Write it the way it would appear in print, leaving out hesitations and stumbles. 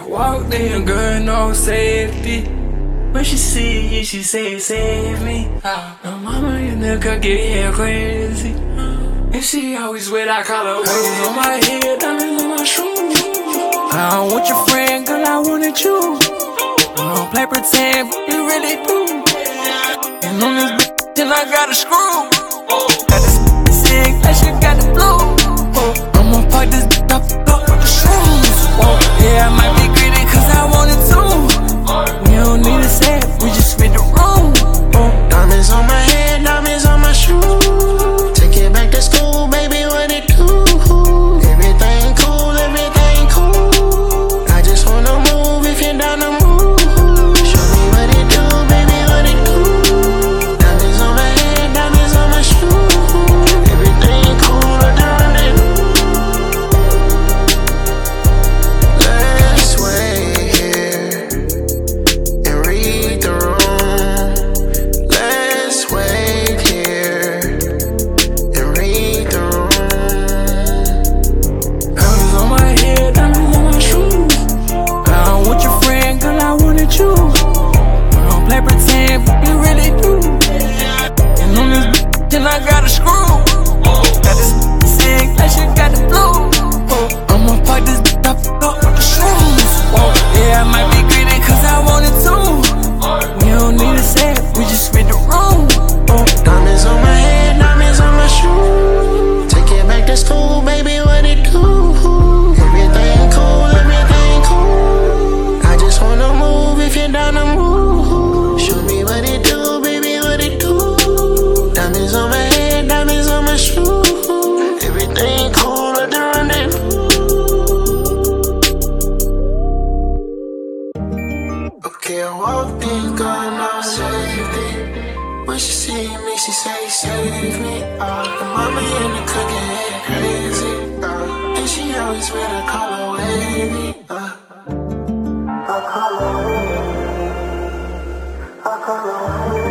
Walked in, girl, no safety. When she see you, she say, save me. No mama in the car get crazy. And she always wear that collar. Waves on my head, diamonds on my shoes. I don't want your friend, girl, I wanted you. Don't play pretend, but you really do. And on this bitch, till I got a screw. Got this sick, that shit got the blue. I'ma fuck this bitch up with the shoes. Yeah, I might be greedy cause I wanted to. We don't need to say it, we just spin the room. Diamonds on my head, diamonds on my shoes. Take it back to school, baby, what it do? Everything cool, everything cool. I just wanna move if you're down to move. Show me what it do, baby, what it do? Diamonds on my head, diamonds on my shoes. Everything cool, I done it. Let's wait here and read the room. Let's wait here and read the room. Diamonds on my head, diamonds on my shoes. I don't want your friend, girl, I wanted you. Don't play pretend, but you really do. And on this bitch, till I got a screw. Got this sick, that shit got the blue. I'ma fuck this bitch up with the shoes. Yeah, I might be greedy cause I wanted to. We don't need to say it, we just spin the room. Diamonds on my head, diamonds on my shoes. Take it back to school, baby, what it do? Everything cool, everything cool. I just wanna move if you're down to move. Show me what it do, baby, what it do? Diamonds on my head, diamonds on my shoes. Everything cool at the rendezvous. Okay, I walked in, got no safety. When she see me, she say, save me. The mama in the cooking head crazy. And she always wear the collar wavy. I call her wavy.